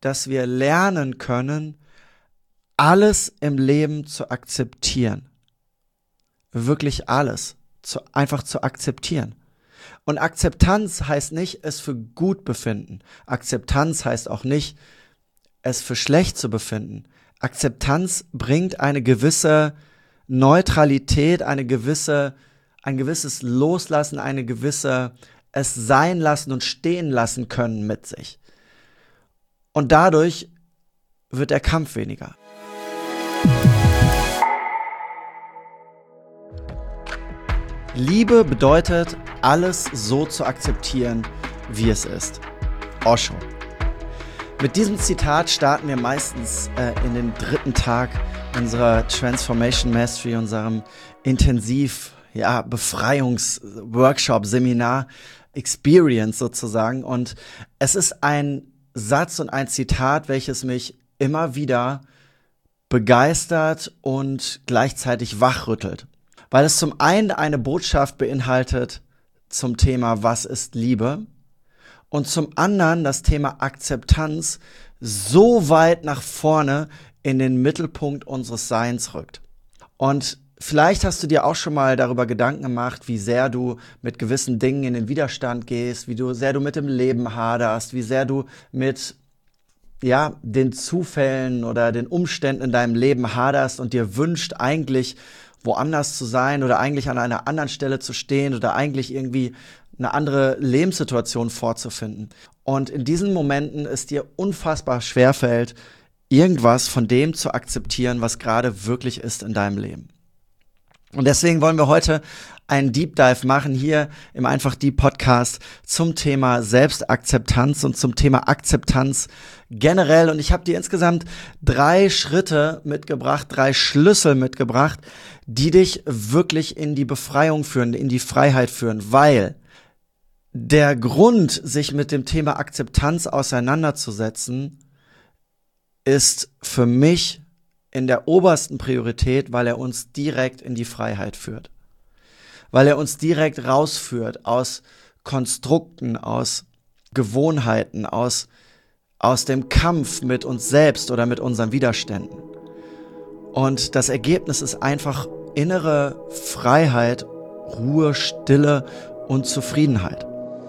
dass wir lernen können, alles im Leben zu akzeptieren. Wirklich alles. Einfach zu akzeptieren. Und Akzeptanz heißt nicht, es für gut befinden. Akzeptanz heißt auch nicht, es für schlecht zu befinden. Akzeptanz bringt eine gewisse Neutralität, ein gewisses Loslassen, eine gewisse es sein lassen und stehen lassen können mit sich. Und dadurch wird der Kampf weniger. Liebe bedeutet, alles so zu akzeptieren, wie es ist. Osho. Mit diesem Zitat starten wir meistens in den 3. Tag unserer Transformation Mastery, unserem Befreiungsworkshop, Seminar, Experience sozusagen. Und es ist ein Satz und ein Zitat, welches mich immer wieder begeistert und gleichzeitig wachrüttelt. Weil es zum einen eine Botschaft beinhaltet zum Thema, was ist Liebe? Und zum anderen das Thema Akzeptanz so weit nach vorne in den Mittelpunkt unseres Seins rückt. Und vielleicht hast du dir auch schon mal darüber Gedanken gemacht, wie sehr du mit gewissen Dingen in den Widerstand gehst, sehr du mit dem Leben haderst, wie sehr du mit den Zufällen oder den Umständen in deinem Leben haderst und dir wünscht, eigentlich woanders zu sein oder eigentlich an einer anderen Stelle zu stehen oder eigentlich irgendwie eine andere Lebenssituation vorzufinden. Und in diesen Momenten es dir unfassbar schwerfällt, irgendwas von dem zu akzeptieren, was gerade wirklich ist in deinem Leben. Und deswegen wollen wir heute einen Deep Dive machen hier im Einfach Deep Podcast zum Thema Selbstakzeptanz und zum Thema Akzeptanz generell. Und ich habe dir insgesamt 3 Schritte mitgebracht, 3 Schlüssel mitgebracht, die dich wirklich in die Befreiung führen, in die Freiheit führen, weil der Grund, sich mit dem Thema Akzeptanz auseinanderzusetzen, ist für mich in der obersten Priorität, weil er uns direkt in die Freiheit führt. Weil er uns direkt rausführt aus Konstrukten, aus Gewohnheiten, aus dem Kampf mit uns selbst oder mit unseren Widerständen. Und das Ergebnis ist einfach innere Freiheit, Ruhe, Stille und Zufriedenheit.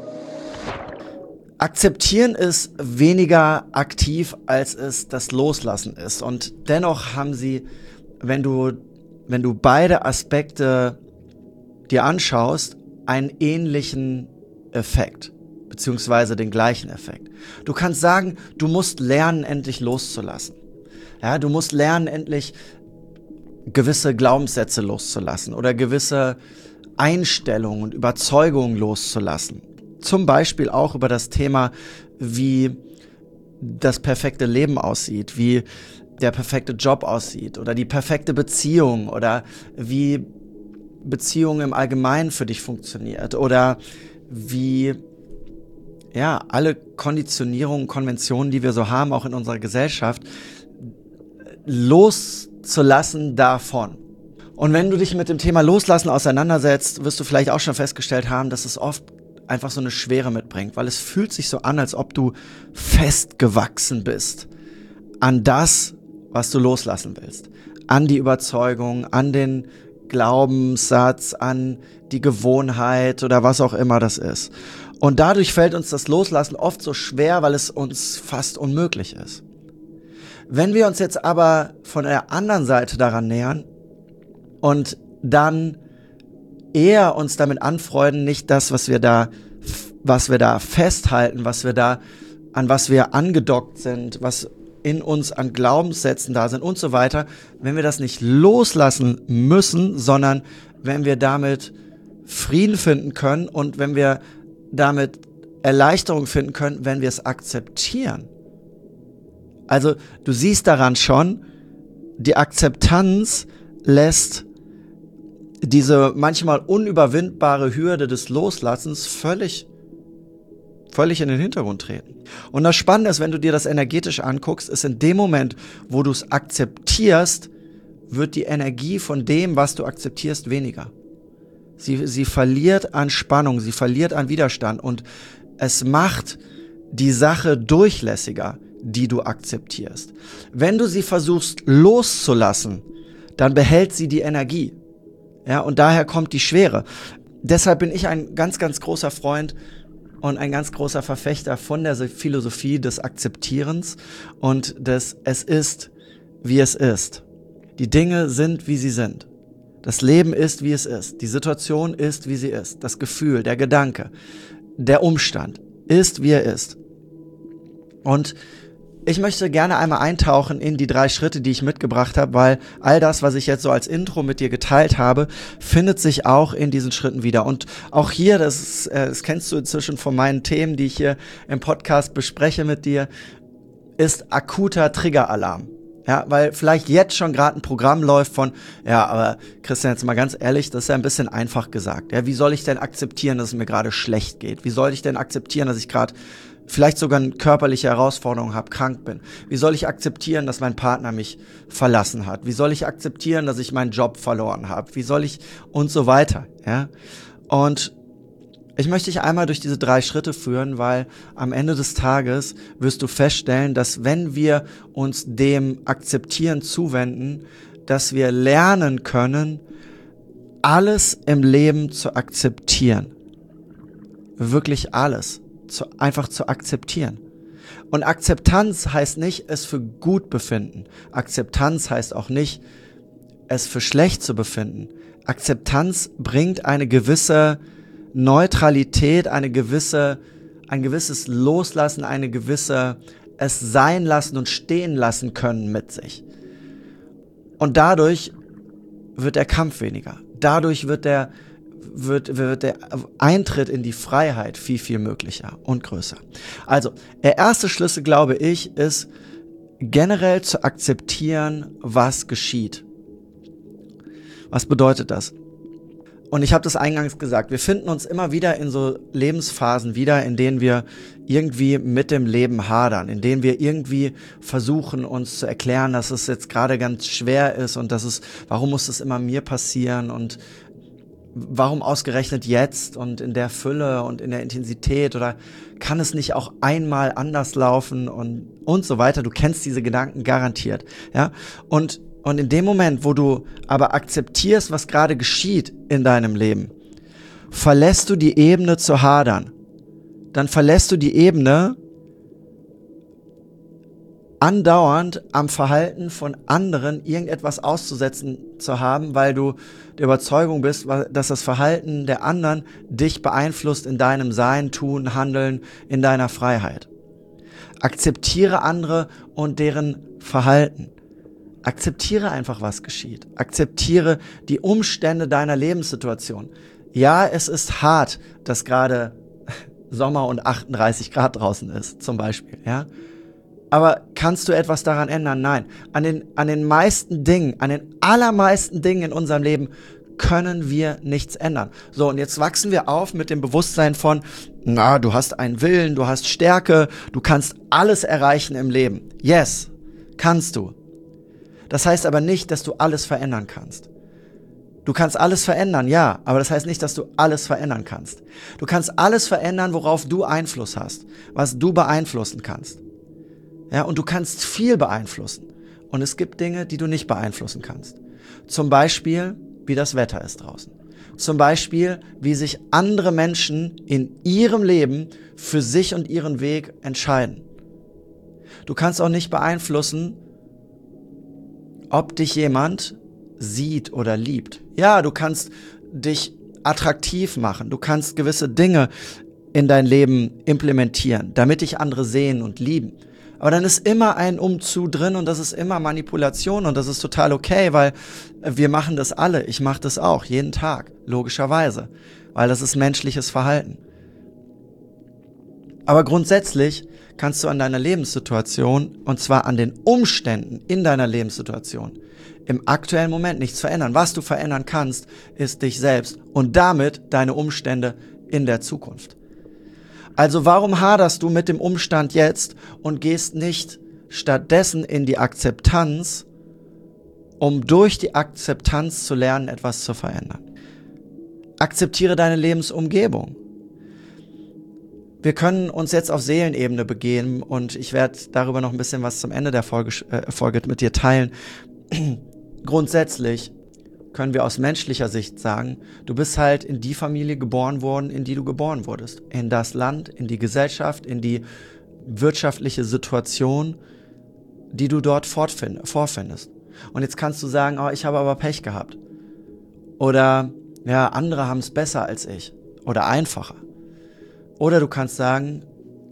Akzeptieren ist weniger aktiv, als es das Loslassen ist. Und dennoch haben sie, wenn du beide Aspekte dir anschaust, einen ähnlichen Effekt, beziehungsweise den gleichen Effekt. Du kannst sagen, du musst lernen, endlich loszulassen. Ja, du musst lernen, endlich gewisse Glaubenssätze loszulassen oder gewisse Einstellungen und Überzeugungen loszulassen. Zum Beispiel auch über das Thema, wie das perfekte Leben aussieht, wie der perfekte Job aussieht oder die perfekte Beziehung oder wie Beziehung im Allgemeinen für dich funktioniert oder wie alle Konditionierungen, Konventionen, die wir so haben, auch in unserer Gesellschaft, loszulassen davon. Und wenn du dich mit dem Thema Loslassen auseinandersetzt, wirst du vielleicht auch schon festgestellt haben, dass es oft einfach so eine Schwere mitbringt, weil es fühlt sich so an, als ob du festgewachsen bist an das, was du loslassen willst, an die Überzeugung, an den Glaubenssatz, an die Gewohnheit oder was auch immer das ist. Und dadurch fällt uns das Loslassen oft so schwer, weil es uns fast unmöglich ist. Wenn wir uns jetzt aber von der anderen Seite daran nähern und dann eher uns damit anfreunden, nicht das, was wir da festhalten, an was wir angedockt sind, was in uns an Glaubenssätzen da sind und so weiter, wenn wir das nicht loslassen müssen, sondern wenn wir damit Frieden finden können und wenn wir damit Erleichterung finden können, wenn wir es akzeptieren. Also du siehst daran schon, die Akzeptanz lässt diese manchmal unüberwindbare Hürde des Loslassens völlig in den Hintergrund treten. Und das Spannende ist, wenn du dir das energetisch anguckst, ist in dem Moment, wo du es akzeptierst, wird die Energie von dem, was du akzeptierst, weniger. Sie verliert an Spannung, sie verliert an Widerstand und es macht die Sache durchlässiger. die du akzeptierst. Wenn du sie versuchst loszulassen, dann behält sie die Energie. Ja, und daher kommt die Schwere. Deshalb bin ich ein ganz, ganz großer Freund und ein ganz großer Verfechter von der Philosophie des Akzeptierens und des Es ist, wie es ist. Die Dinge sind, wie sie sind. Das Leben ist, wie es ist. Die Situation ist, wie sie ist. Das Gefühl, der Gedanke, der Umstand ist, wie er ist. Und ich möchte gerne einmal eintauchen in die 3 Schritte, die ich mitgebracht habe, weil all das, was ich jetzt so als Intro mit dir geteilt habe, findet sich auch in diesen Schritten wieder. Und auch hier, das kennst du inzwischen von meinen Themen, die ich hier im Podcast bespreche mit dir, ist akuter Triggeralarm. Ja, weil vielleicht jetzt schon gerade ein Programm läuft von, ja, aber Christian, jetzt mal ganz ehrlich, das ist ja ein bisschen einfach gesagt. Ja, wie soll ich denn akzeptieren, dass es mir gerade schlecht geht? Wie soll ich denn akzeptieren, dass ich gerade vielleicht sogar eine körperliche Herausforderung habe, krank bin? Wie soll ich akzeptieren, dass mein Partner mich verlassen hat? Wie soll ich akzeptieren, dass ich meinen Job verloren habe? Wie soll ich und so weiter, ja? Und ich möchte dich einmal durch diese 3 Schritte führen, weil am Ende des Tages wirst du feststellen, dass wenn wir uns dem Akzeptieren zuwenden, dass wir lernen können, alles im Leben zu akzeptieren. Wirklich alles. Einfach zu akzeptieren. Und Akzeptanz heißt nicht, es für gut befinden. Akzeptanz heißt auch nicht, es für schlecht zu befinden. Akzeptanz bringt eine gewisse Neutralität, ein gewisses Loslassen, eine gewisse es sein lassen und stehen lassen können mit sich. Und dadurch wird der Kampf weniger. Dadurch wird der Eintritt in die Freiheit viel, viel möglicher und größer. Also, der erste Schlüssel, glaube ich, ist generell zu akzeptieren, was geschieht. Was bedeutet das? Und ich habe das eingangs gesagt, wir finden uns immer wieder in so Lebensphasen wieder, in denen wir irgendwie mit dem Leben hadern, in denen wir irgendwie versuchen, uns zu erklären, dass es jetzt gerade ganz schwer ist und warum muss das immer mir passieren und warum ausgerechnet jetzt und in der Fülle und in der Intensität oder kann es nicht auch einmal anders laufen und so weiter. Du kennst diese Gedanken garantiert, ja? Und in dem Moment, wo du aber akzeptierst, was gerade geschieht in deinem Leben, verlässt du die Ebene zu hadern. Dann verlässt du die Ebene, andauernd am Verhalten von anderen irgendetwas auszusetzen zu haben, weil du der Überzeugung bist, dass das Verhalten der anderen dich beeinflusst in deinem Sein, Tun, Handeln, in deiner Freiheit. Akzeptiere andere und deren Verhalten. Akzeptiere einfach, was geschieht. Akzeptiere die Umstände deiner Lebenssituation. Ja, es ist hart, dass gerade Sommer und 38 Grad draußen ist, zum Beispiel, ja. Aber kannst du etwas daran ändern? Nein. An den meisten Dingen, an den allermeisten Dingen in unserem Leben können wir nichts ändern. So, und jetzt wachsen wir auf mit dem Bewusstsein von, du hast einen Willen, du hast Stärke, du kannst alles erreichen im Leben. Yes, kannst du. Das heißt aber nicht, dass du alles verändern kannst. Du kannst alles verändern, ja, aber das heißt nicht, dass du alles verändern kannst. Du kannst alles verändern, worauf du Einfluss hast, was du beeinflussen kannst. Ja, und du kannst viel beeinflussen. Und es gibt Dinge, die du nicht beeinflussen kannst. Zum Beispiel, wie das Wetter ist draußen. Zum Beispiel, wie sich andere Menschen in ihrem Leben für sich und ihren Weg entscheiden. Du kannst auch nicht beeinflussen, ob dich jemand sieht oder liebt. Ja, du kannst dich attraktiv machen. Du kannst gewisse Dinge in dein Leben implementieren, damit dich andere sehen und lieben. Aber dann ist immer ein Umzu drin und das ist immer Manipulation und das ist total okay, weil wir machen das alle. Ich mache das auch, jeden Tag, logischerweise, weil das ist menschliches Verhalten. Aber grundsätzlich kannst du an deiner Lebenssituation, und zwar an den Umständen in deiner Lebenssituation, im aktuellen Moment nichts verändern. Was du verändern kannst, ist dich selbst und damit deine Umstände in der Zukunft. Also warum haderst du mit dem Umstand jetzt und gehst nicht stattdessen in die Akzeptanz, um durch die Akzeptanz zu lernen, etwas zu verändern? Akzeptiere deine Lebensumgebung. Wir können uns jetzt auf Seelenebene begeben und ich werde darüber noch ein bisschen was zum Ende der Folge mit dir teilen. Grundsätzlich können wir aus menschlicher Sicht sagen, du bist halt in die Familie geboren worden, in die du geboren wurdest. In das Land, in die Gesellschaft, in die wirtschaftliche Situation, die du dort vorfindest. Und jetzt kannst du sagen, oh, ich habe aber Pech gehabt. Oder, ja, andere haben es besser als ich. Oder einfacher. Oder du kannst sagen,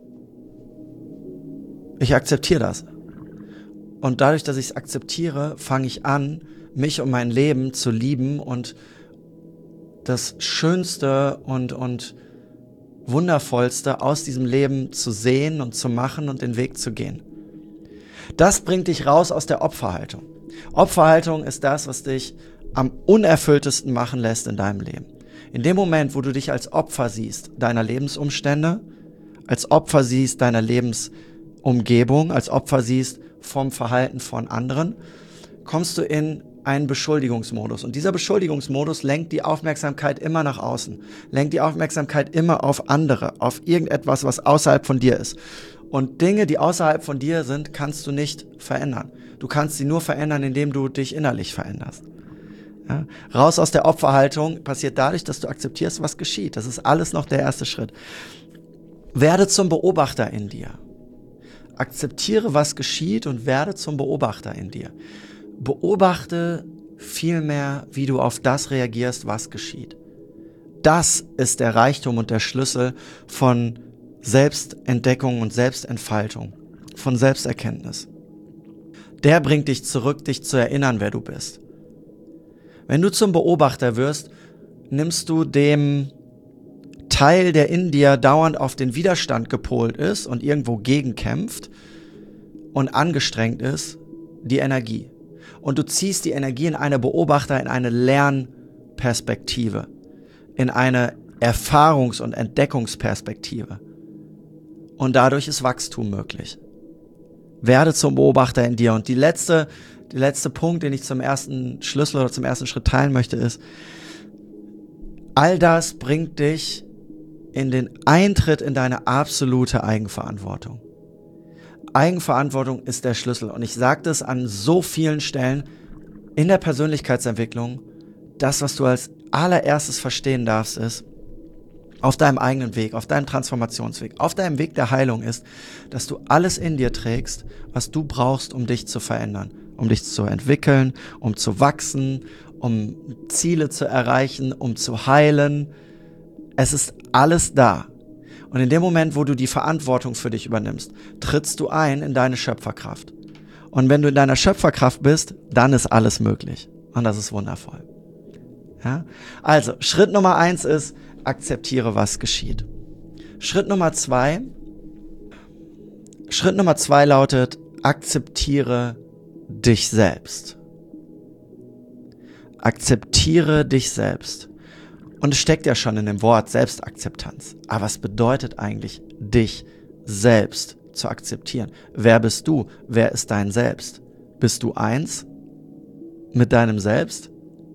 ich akzeptiere das. Und dadurch, dass ich es akzeptiere, fange ich an, mich und mein Leben zu lieben und das Schönste und Wundervollste aus diesem Leben zu sehen und zu machen und den Weg zu gehen. Das bringt dich raus aus der Opferhaltung. Opferhaltung ist das, was dich am unerfülltesten machen lässt in deinem Leben. In dem Moment, wo du dich als Opfer siehst, deiner Lebensumstände, als Opfer siehst, deiner Lebensumgebung, als Opfer siehst vom Verhalten von anderen, kommst du in einen Beschuldigungsmodus. Und dieser Beschuldigungsmodus lenkt die Aufmerksamkeit immer nach außen, lenkt die Aufmerksamkeit immer auf andere, auf irgendetwas, was außerhalb von dir ist. Und Dinge, die außerhalb von dir sind, kannst du nicht verändern. Du kannst sie nur verändern, indem du dich innerlich veränderst. Ja? Raus aus der Opferhaltung passiert dadurch, dass du akzeptierst, was geschieht. Das ist alles noch der erste Schritt. Werde zum Beobachter in dir. Akzeptiere, was geschieht und werde zum Beobachter in dir. Beobachte vielmehr, wie du auf das reagierst, was geschieht. Das ist der Reichtum und der Schlüssel von Selbstentdeckung und Selbstentfaltung, von Selbsterkenntnis. Der bringt dich zurück, dich zu erinnern, wer du bist. Wenn du zum Beobachter wirst, nimmst du dem Teil, der in dir dauernd auf den Widerstand gepolt ist und irgendwo gegenkämpft und angestrengt ist, die Energie. Und du ziehst die Energie in eine Beobachter, in eine Lernperspektive, in eine Erfahrungs- und Entdeckungsperspektive. Und dadurch ist Wachstum möglich. Werde zum Beobachter in dir. Und der letzte Punkt, den ich zum ersten Schlüssel oder zum ersten Schritt teilen möchte, ist, all das bringt dich in den Eintritt in deine absolute Eigenverantwortung. Eigenverantwortung ist der Schlüssel. Und ich sage das an so vielen Stellen in der Persönlichkeitsentwicklung. Das, was du als allererstes verstehen darfst, ist, auf deinem eigenen Weg, auf deinem Transformationsweg, auf deinem Weg der Heilung ist, dass du alles in dir trägst, was du brauchst, um dich zu verändern, um dich zu entwickeln, um zu wachsen, um Ziele zu erreichen, um zu heilen. Es ist alles da. Und in dem Moment, wo du die Verantwortung für dich übernimmst, trittst du ein in deine Schöpferkraft. Und wenn du in deiner Schöpferkraft bist, dann ist alles möglich. Und das ist wundervoll. Ja? Also, Schritt Nummer 1 ist, akzeptiere, was geschieht. Schritt Nummer 2 lautet, akzeptiere dich selbst. Akzeptiere dich selbst. Und es steckt ja schon in dem Wort Selbstakzeptanz. Aber was bedeutet eigentlich, dich selbst zu akzeptieren? Wer bist du? Wer ist dein Selbst? Bist du eins mit deinem Selbst?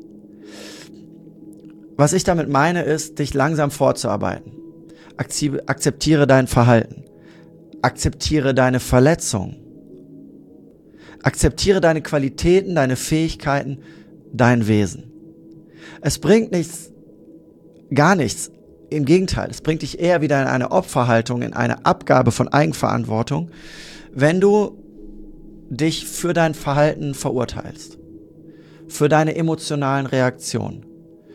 Was ich damit meine, ist, dich langsam vorzuarbeiten. Akzeptiere dein Verhalten. Akzeptiere deine Verletzungen. Akzeptiere deine Qualitäten, deine Fähigkeiten, dein Wesen. Es bringt nichts, gar nichts. Im Gegenteil, es bringt dich eher wieder in eine Opferhaltung, in eine Abgabe von Eigenverantwortung, wenn du dich für dein Verhalten verurteilst, für deine emotionalen Reaktionen,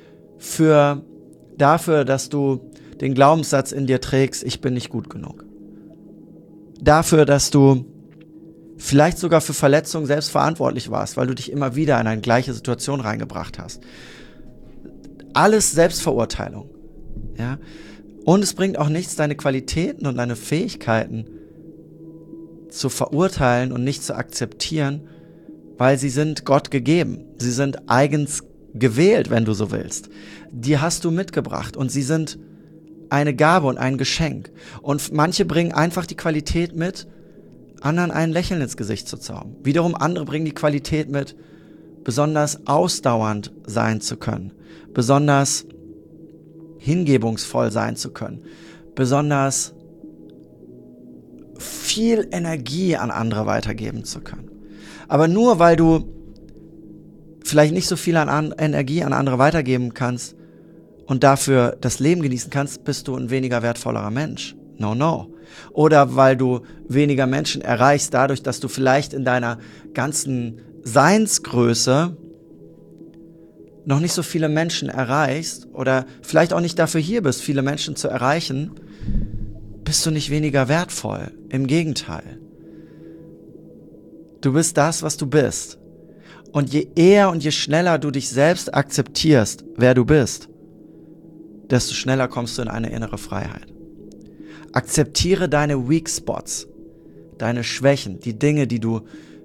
dafür, dass du den Glaubenssatz in dir trägst, ich bin nicht gut genug. Dafür, dass du vielleicht sogar für Verletzungen selbst verantwortlich warst, weil du dich immer wieder in eine gleiche Situation reingebracht hast. Alles Selbstverurteilung. Ja? Und es bringt auch nichts, deine Qualitäten und deine Fähigkeiten zu verurteilen und nicht zu akzeptieren, weil sie sind Gott gegeben. Sie sind eigens gewählt, wenn du so willst. Die hast du mitgebracht und sie sind eine Gabe und ein Geschenk. Und manche bringen einfach die Qualität mit, anderen ein Lächeln ins Gesicht zu zaubern. Wiederum andere bringen die Qualität mit, besonders ausdauernd sein zu können, besonders hingebungsvoll sein zu können, besonders viel Energie an andere weitergeben zu können. Aber nur weil du vielleicht nicht so viel Energie an andere weitergeben kannst und dafür das Leben genießen kannst, bist du ein weniger wertvollerer Mensch. No. Oder weil du weniger Menschen erreichst, dadurch, dass du vielleicht in deiner ganzen Seinsgröße noch nicht so viele Menschen erreichst oder vielleicht auch nicht dafür hier bist, viele Menschen zu erreichen, bist du nicht weniger wertvoll. Im Gegenteil. Du bist das, was du bist. Und je eher und je schneller du dich selbst akzeptierst, wer du bist, desto schneller kommst du in eine innere Freiheit. Akzeptiere deine Weak Spots, deine Schwächen, die Dinge, die du,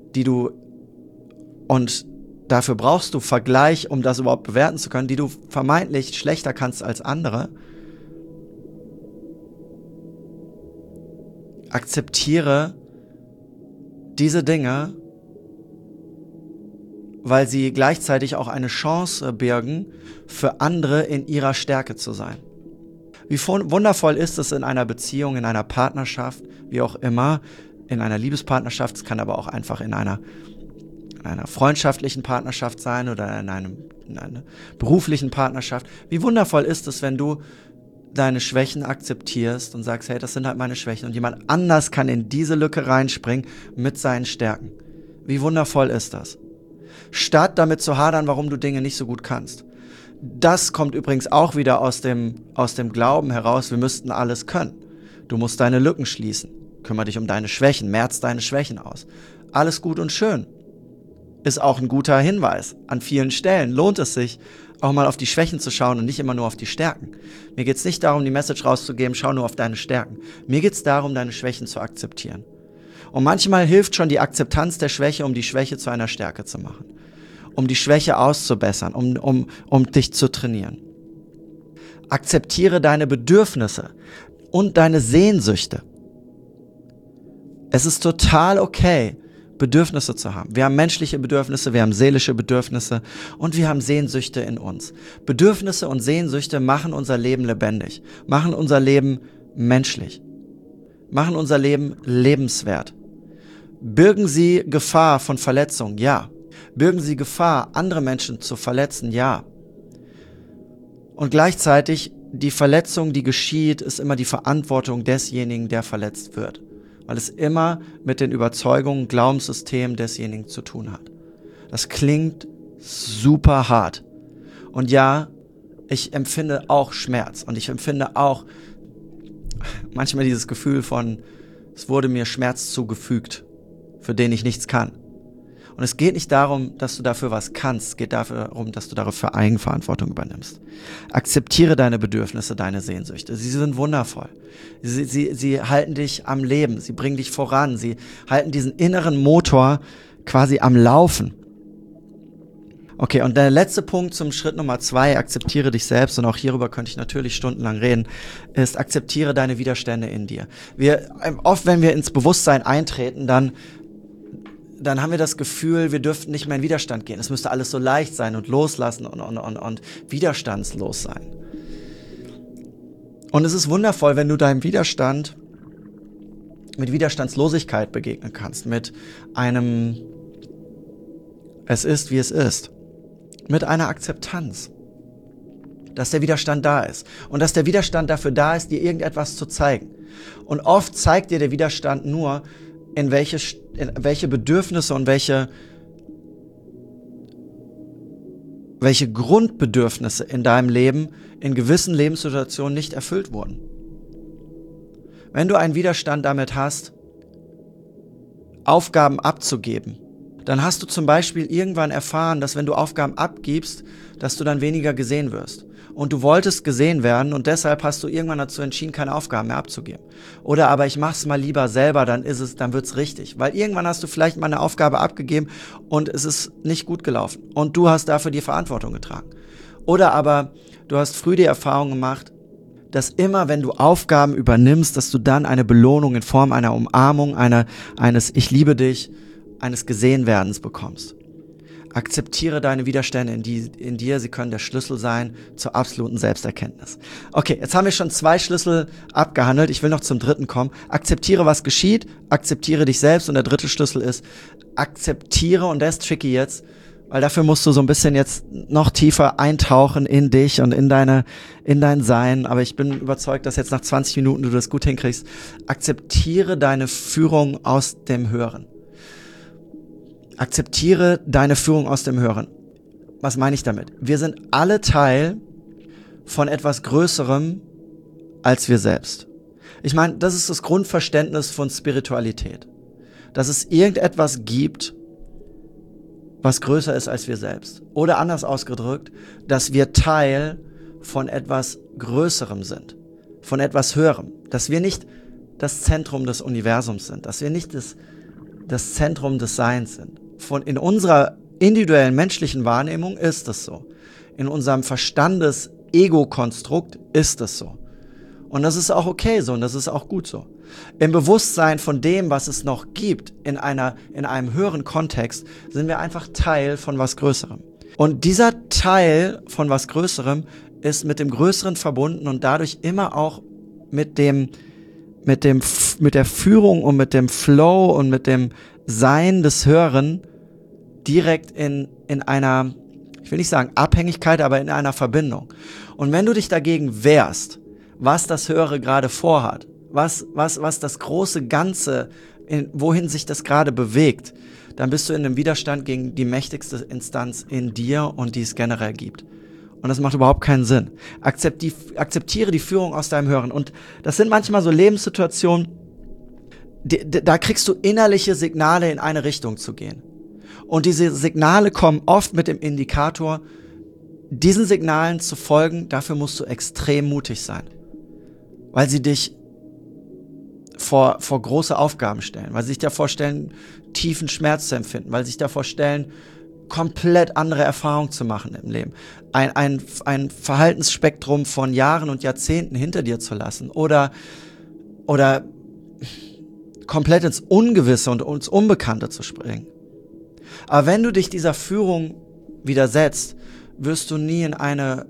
und dafür brauchst du Vergleich, um das überhaupt bewerten zu können, die du vermeintlich schlechter kannst als andere. Akzeptiere diese Dinge, weil sie gleichzeitig auch eine Chance birgen, für andere in ihrer Stärke zu sein. Wie wundervoll ist es in einer Beziehung, in einer Partnerschaft, wie auch immer, in einer Liebespartnerschaft, es kann aber auch einfach in einer freundschaftlichen Partnerschaft sein oder in einer beruflichen Partnerschaft. Wie wundervoll ist es, wenn du deine Schwächen akzeptierst und sagst, hey, das sind halt meine Schwächen und jemand anders kann in diese Lücke reinspringen mit seinen Stärken. Wie wundervoll ist das? Statt damit zu hadern, warum du Dinge nicht so gut kannst. Das kommt übrigens auch wieder aus dem Glauben heraus, wir müssten alles können. Du musst deine Lücken schließen. Kümmere dich um deine Schwächen, merz deine Schwächen aus. Alles gut und schön. Ist auch ein guter Hinweis. An vielen Stellen lohnt es sich, auch mal auf die Schwächen zu schauen und nicht immer nur auf die Stärken. Mir geht es nicht darum, die Message rauszugeben, schau nur auf deine Stärken. Mir geht es darum, deine Schwächen zu akzeptieren. Und manchmal hilft schon die Akzeptanz der Schwäche, um die Schwäche zu einer Stärke zu machen. Um die Schwäche auszubessern, um dich zu trainieren. Akzeptiere deine Bedürfnisse und deine Sehnsüchte. Es ist total okay, Bedürfnisse zu haben. Wir haben menschliche Bedürfnisse, wir haben seelische Bedürfnisse und wir haben Sehnsüchte in uns. Bedürfnisse und Sehnsüchte machen unser Leben lebendig, machen unser Leben menschlich, machen unser Leben lebenswert. Birgen sie Gefahr von Verletzung? Ja. Birgen sie Gefahr, andere Menschen zu verletzen? Ja. Und gleichzeitig, die Verletzung, die geschieht, ist immer die Verantwortung desjenigen, der verletzt wird. Weil es immer mit den Überzeugungen, Glaubenssystemen desjenigen zu tun hat. Das klingt super hart. Und ja, ich empfinde auch Schmerz und ich empfinde auch manchmal dieses Gefühl von, es wurde mir Schmerz zugefügt, für den ich nichts kann. Und es geht nicht darum, dass du dafür was kannst, es geht darum, dass du dafür Eigenverantwortung übernimmst. Akzeptiere deine Bedürfnisse, deine Sehnsüchte. Sie sind wundervoll. Sie halten dich am Leben, sie bringen dich voran, sie halten diesen inneren Motor quasi am Laufen. Okay, und der letzte Punkt zum Schritt Nummer 2, akzeptiere dich selbst, und auch hierüber könnte ich natürlich stundenlang reden, ist, akzeptiere deine Widerstände in dir. Oft, wenn wir ins Bewusstsein eintreten, dann haben wir das Gefühl, wir dürften nicht mehr in Widerstand gehen. Es müsste alles so leicht sein und loslassen und widerstandslos sein. Und es ist wundervoll, wenn du deinem Widerstand mit Widerstandslosigkeit begegnen kannst, mit einem Es ist, wie es ist, mit einer Akzeptanz, dass der Widerstand da ist und dass der Widerstand dafür da ist, dir irgendetwas zu zeigen. Und oft zeigt dir der Widerstand nur, in welche Bedürfnisse und welche Grundbedürfnisse in deinem Leben in gewissen Lebenssituationen nicht erfüllt wurden. Wenn du einen Widerstand damit hast, Aufgaben abzugeben, dann hast du zum Beispiel irgendwann erfahren, dass wenn du Aufgaben abgibst, dass du dann weniger gesehen wirst. Und du wolltest gesehen werden und deshalb hast du irgendwann dazu entschieden, keine Aufgaben mehr abzugeben. Oder aber ich mach's mal lieber selber, dann wird's richtig. Weil irgendwann hast du vielleicht mal eine Aufgabe abgegeben und es ist nicht gut gelaufen. Und du hast dafür die Verantwortung getragen. Oder aber du hast früh die Erfahrung gemacht, dass immer, wenn du Aufgaben übernimmst, dass du dann eine Belohnung in Form einer Umarmung, eines Ich liebe dich, eines Gesehenwerdens bekommst. Akzeptiere deine Widerstände in dir, sie können der Schlüssel sein zur absoluten Selbsterkenntnis. Okay, jetzt haben wir schon 2 Schlüssel abgehandelt, ich will noch zum 3. kommen. Akzeptiere, was geschieht, akzeptiere dich selbst und der 3. Schlüssel ist, akzeptiere, und der ist tricky jetzt, weil dafür musst du so ein bisschen jetzt noch tiefer eintauchen in dich und in dein Sein, aber ich bin überzeugt, dass jetzt nach 20 Minuten du das gut hinkriegst. Akzeptiere deine Führung aus dem Hören. Akzeptiere deine Führung aus dem Hören. Was meine ich damit? Wir sind alle Teil von etwas Größerem als wir selbst. Ich meine, das ist das Grundverständnis von Spiritualität. Dass es irgendetwas gibt, was größer ist als wir selbst. Oder anders ausgedrückt, dass wir Teil von etwas Größerem sind. Von etwas Höherem. Dass wir nicht das Zentrum des Universums sind. Dass wir nicht das Zentrum des Seins sind. In unserer individuellen menschlichen Wahrnehmung ist es so. In unserem Verstandes-Ego-Konstrukt ist es so. Und das ist auch okay so und das ist auch gut so. Im Bewusstsein von dem, was es noch gibt, in einem höheren Kontext, sind wir einfach Teil von was Größerem. Und dieser Teil von was Größerem ist mit dem Größeren verbunden und dadurch immer auch mit der Führung und mit dem Flow und mit dem Sein des Höheren direkt in einer, ich will nicht sagen Abhängigkeit, aber in einer Verbindung. Und wenn du dich dagegen wehrst, was das Höhere gerade vorhat, was das große Ganze, wohin sich das gerade bewegt, dann bist du in einem Widerstand gegen die mächtigste Instanz in dir und die es generell gibt. Und das macht überhaupt keinen Sinn. Akzeptiere die Führung aus deinem Hören. Und das sind manchmal so Lebenssituationen, da kriegst du innerliche Signale, in eine Richtung zu gehen. Und diese Signale kommen oft mit dem Indikator, diesen Signalen zu folgen, dafür musst du extrem mutig sein. Weil sie dich vor große Aufgaben stellen, weil sie sich davor stellen, tiefen Schmerz zu empfinden, weil sie sich davor stellen, komplett andere Erfahrungen zu machen im Leben. Ein Verhaltensspektrum von Jahren und Jahrzehnten hinter dir zu lassen oder komplett ins Ungewisse und ins Unbekannte zu springen. Aber wenn du dich dieser Führung widersetzt, wirst du nie in ein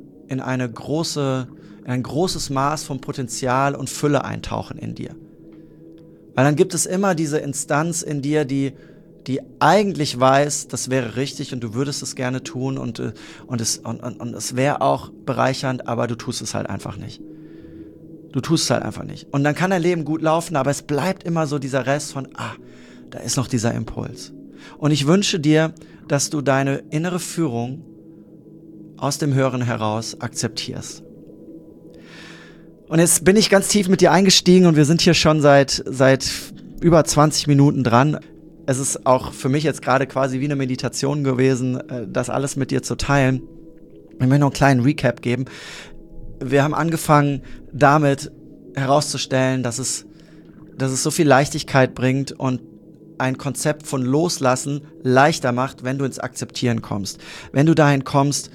großes Maß von Potenzial und Fülle eintauchen in dir. Weil dann gibt es immer diese Instanz in dir, die eigentlich weiß, das wäre richtig und du würdest es gerne tun und es wäre auch bereichernd, aber du tust es halt einfach nicht. Du tust es halt einfach nicht. Und dann kann dein Leben gut laufen, aber es bleibt immer so dieser Rest von, da ist noch dieser Impuls. Und ich wünsche dir, dass du deine innere Führung aus dem Hören heraus akzeptierst. Und jetzt bin ich ganz tief mit dir eingestiegen und wir sind hier schon seit über 20 Minuten dran. Es ist auch für mich jetzt gerade quasi wie eine Meditation gewesen, das alles mit dir zu teilen. Ich möchte noch einen kleinen Recap geben. Wir haben angefangen damit herauszustellen, dass es so viel Leichtigkeit bringt und ein Konzept von Loslassen leichter macht, wenn du ins Akzeptieren kommst. Wenn du dahin kommst,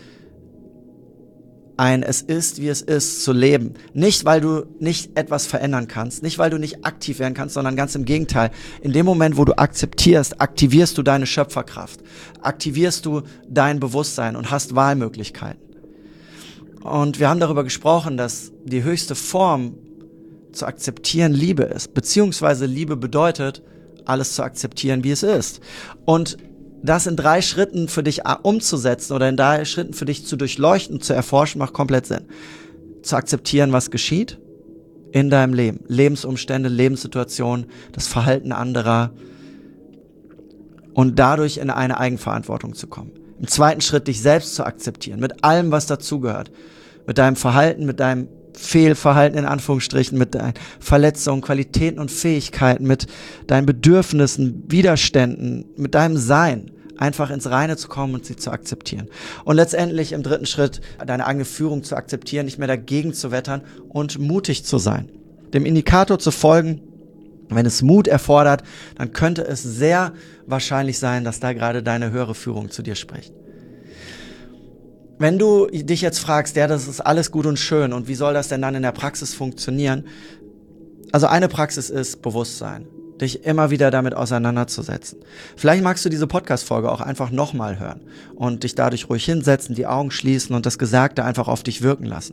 Es ist, wie es ist, zu leben. Nicht, weil du nicht etwas verändern kannst, nicht, weil du nicht aktiv werden kannst, sondern ganz im Gegenteil. In dem Moment, wo du akzeptierst, aktivierst du deine Schöpferkraft, aktivierst du dein Bewusstsein und hast Wahlmöglichkeiten. Und wir haben darüber gesprochen, dass die höchste Form zu akzeptieren Liebe ist, beziehungsweise Liebe bedeutet, alles zu akzeptieren, wie es ist. Und das in 3 Schritten für dich umzusetzen oder in 3 Schritten für dich zu durchleuchten, zu erforschen, macht komplett Sinn. Zu akzeptieren, was geschieht in deinem Leben. Lebensumstände, Lebenssituationen, das Verhalten anderer und dadurch in eine Eigenverantwortung zu kommen. Im 2. Schritt dich selbst zu akzeptieren, mit allem, was dazugehört. Mit deinem Verhalten, mit deinem Fehlverhalten in Anführungsstrichen, mit deinen Verletzungen, Qualitäten und Fähigkeiten, mit deinen Bedürfnissen, Widerständen, mit deinem Sein, einfach ins Reine zu kommen und sie zu akzeptieren. Und letztendlich im 3. Schritt deine eigene Führung zu akzeptieren, nicht mehr dagegen zu wettern und mutig zu sein. Dem Indikator zu folgen, wenn es Mut erfordert, dann könnte es sehr wahrscheinlich sein, dass da gerade deine höhere Führung zu dir spricht. Wenn du dich jetzt fragst, ja, das ist alles gut und schön und wie soll das denn dann in der Praxis funktionieren? Also eine Praxis ist Bewusstsein. dich immer wieder damit auseinanderzusetzen. Vielleicht magst du diese Podcast-Folge auch einfach nochmal hören und dich dadurch ruhig hinsetzen, die Augen schließen und das Gesagte einfach auf dich wirken lassen.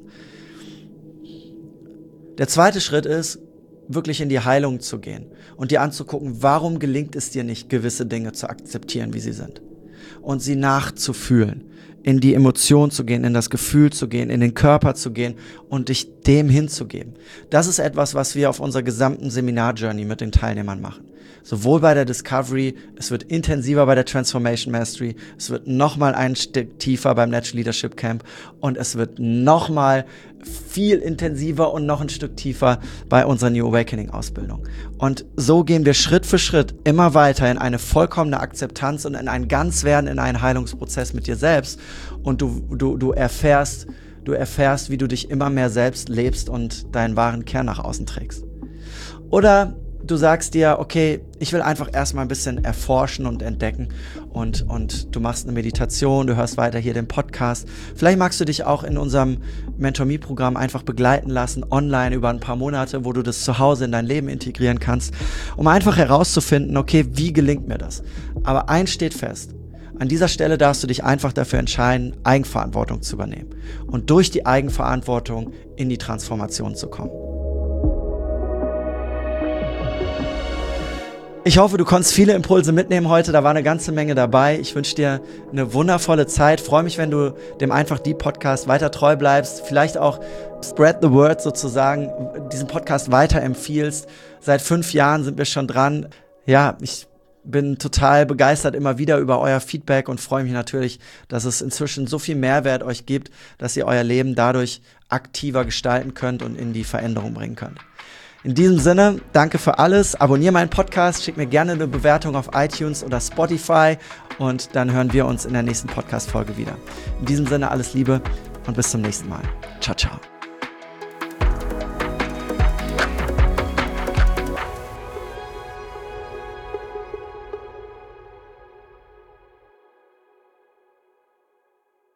Der zweite Schritt ist, wirklich in die Heilung zu gehen und dir anzugucken, warum gelingt es dir nicht, gewisse Dinge zu akzeptieren, wie sie sind. Und sie nachzufühlen, in die Emotion zu gehen, in das Gefühl zu gehen, in den Körper zu gehen und dich dem hinzugeben. Das ist etwas, was wir auf unserer gesamten Seminar-Journey mit den Teilnehmern machen. Sowohl bei der Discovery, es wird intensiver bei der Transformation Mastery, es wird nochmal ein Stück tiefer beim Natural Leadership Camp und es wird nochmal viel intensiver und noch ein Stück tiefer bei unserer New Awakening Ausbildung. Und so gehen wir Schritt für Schritt immer weiter in eine vollkommene Akzeptanz und in ein Ganzwerden, in einen Heilungsprozess mit dir selbst. Und du erfährst, wie du dich immer mehr selbst lebst und deinen wahren Kern nach außen trägst. Oder du sagst dir, okay, ich will einfach erstmal ein bisschen erforschen und entdecken und du machst eine Meditation, du hörst weiter hier den Podcast. Vielleicht magst du dich auch in unserem Mentor-Me-Programm einfach begleiten lassen, online über ein paar Monate, wo du das zu Hause in dein Leben integrieren kannst, um einfach herauszufinden, okay, wie gelingt mir das? Aber eins steht fest. An dieser Stelle darfst du dich einfach dafür entscheiden, Eigenverantwortung zu übernehmen und durch die Eigenverantwortung in die Transformation zu kommen. Ich hoffe, du konntest viele Impulse mitnehmen heute. Da war eine ganze Menge dabei. Ich wünsche dir eine wundervolle Zeit. Freue mich, wenn du dem Einfach Deep Podcast weiter treu bleibst. Vielleicht auch spread the word sozusagen, diesen Podcast weiterempfiehlst. Seit 5 Jahren sind wir schon dran. Ja, ich bin total begeistert immer wieder über euer Feedback und freue mich natürlich, dass es inzwischen so viel Mehrwert euch gibt, dass ihr euer Leben dadurch aktiver gestalten könnt und in die Veränderung bringen könnt. In diesem Sinne, danke für alles. Abonniere meinen Podcast, schick mir gerne eine Bewertung auf iTunes oder Spotify und dann hören wir uns in der nächsten Podcast-Folge wieder. In diesem Sinne alles Liebe und bis zum nächsten Mal. Ciao, ciao.